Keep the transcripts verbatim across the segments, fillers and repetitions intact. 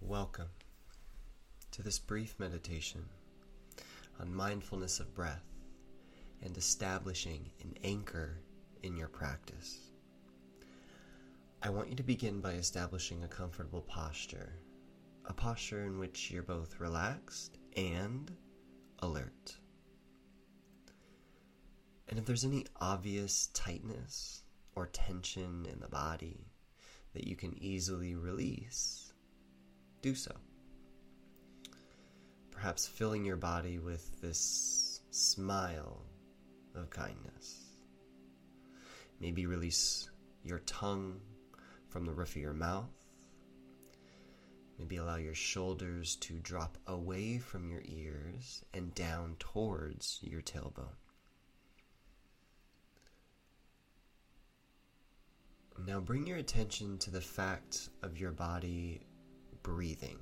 Welcome to this brief meditation on mindfulness of breath and establishing an anchor in your practice. I want you to begin by establishing a comfortable posture, a posture in which you're both relaxed and alert. And if there's any obvious tightness or tension in the body that you can easily release, do so. Perhaps filling your body with this smile of kindness. Maybe release your tongue from the roof of your mouth. Maybe allow your shoulders to drop away from your ears and down towards your tailbone. Now bring your attention to the fact of your body breathing.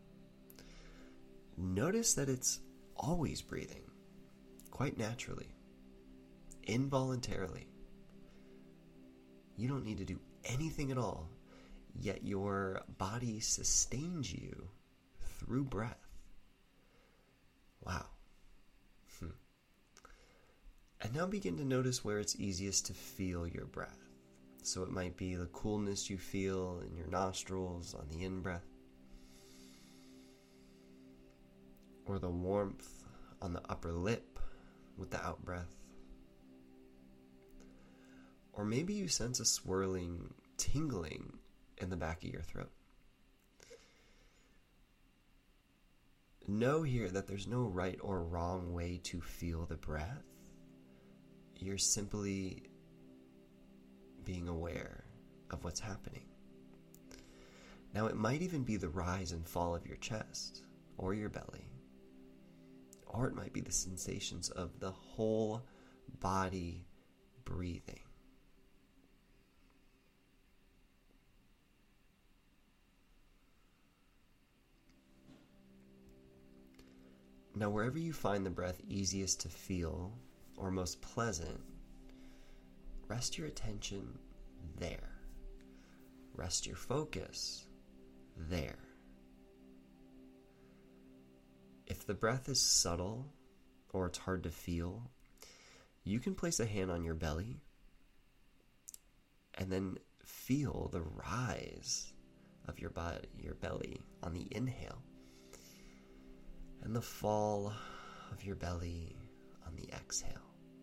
Notice that it's always breathing, quite naturally, involuntarily. You don't need to do anything at all, yet your body sustains you through breath. Wow. Hmm. And now begin to notice where it's easiest to feel your breath. So it might be the coolness you feel in your nostrils on the in-breath, or the warmth on the upper lip with the out-breath. Or maybe you sense a swirling, tingling in the back of your throat. Know here that there's no right or wrong way to feel the breath. You're simply being aware of what's happening. Now, it might even be the rise and fall of your chest or your belly, or it might be the sensations of the whole body breathing. Now, wherever you find the breath easiest to feel or most pleasant, rest your attention there. Rest your focus there. If the breath is subtle or it's hard to feel, you can place a hand on your belly and then feel the rise of your body, your belly on the inhale, and the fall of your belly on the exhale.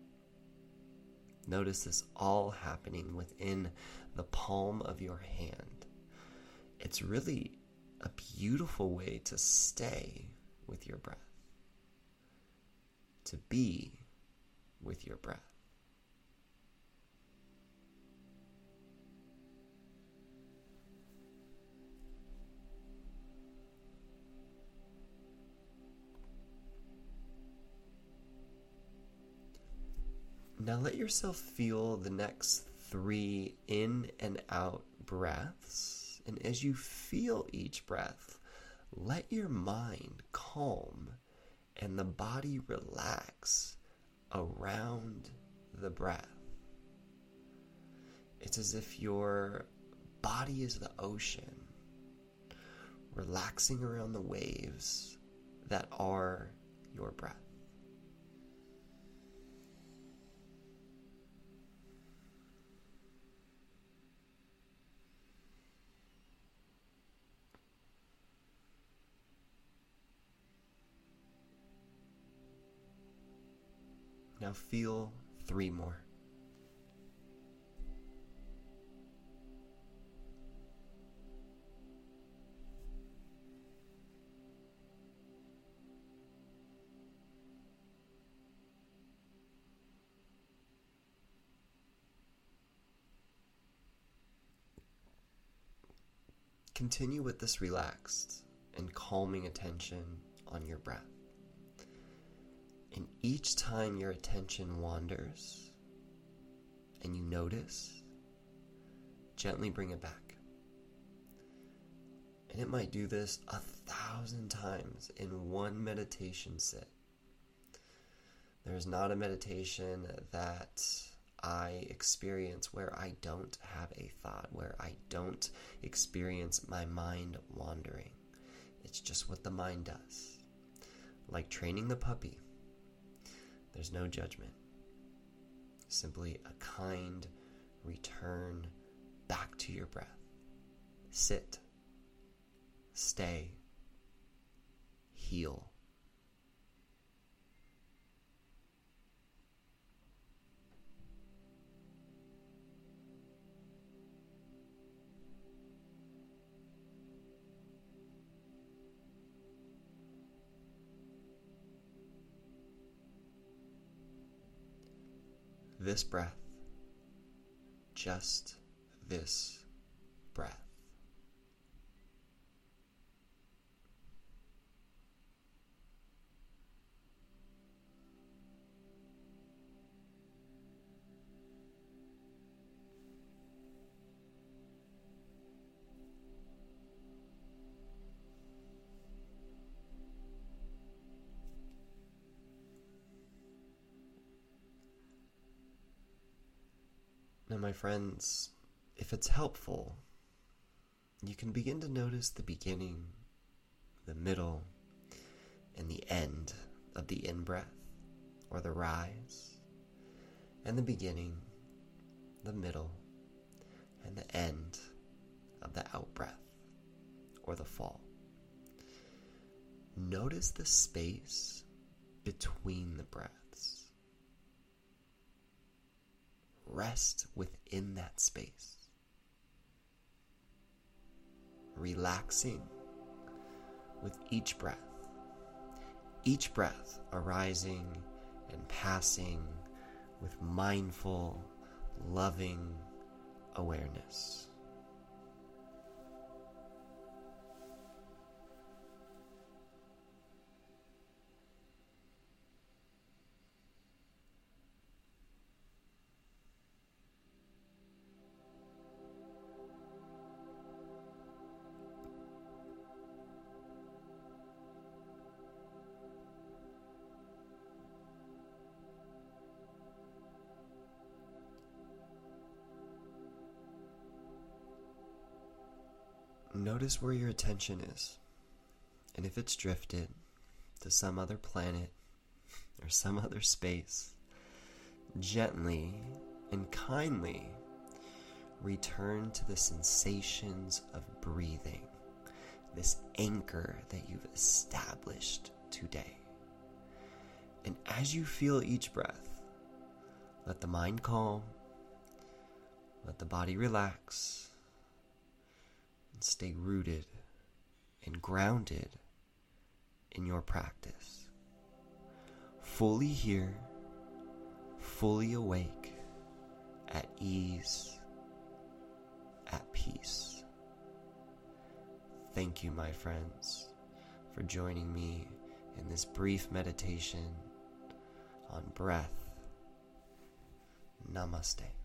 Notice this all happening within the palm of your hand. It's really a beautiful way to stay with your breath, to be with your breath. Now let yourself feel the next three in and out breaths. And as you feel each breath, let your mind calm and the body relax around the breath. It's as if your body is the ocean, relaxing around the waves that are your breath. Now feel three more. Continue with this relaxed and calming attention on your breath. And each time your attention wanders and you notice, gently bring it back. And it might do this a thousand times in one meditation sit. There's not a meditation that I experience where I don't have a thought, where I don't experience my mind wandering. It's just what the mind does. Like training the puppy, there's no judgment. Simply a kind return back to your breath. Sit, stay, heal. This breath, just this breath. Now, my friends, if it's helpful, you can begin to notice the beginning, the middle, and the end of the in-breath, or the rise, and the beginning, the middle, and the end of the out-breath, or the fall. Notice the space between the breaths. Rest within that space, relaxing with each breath, each breath arising and passing with mindful, loving awareness. Notice where your attention is, and if it's drifted to some other planet or some other space, gently and kindly return to the sensations of breathing, this anchor that you've established today. And as you feel each breath, let the mind calm, let the body relax, and stay rooted and grounded in your practice. Fully here, fully awake, at ease, at peace. Thank you, my friends, for joining me in this brief meditation on breath. Namaste.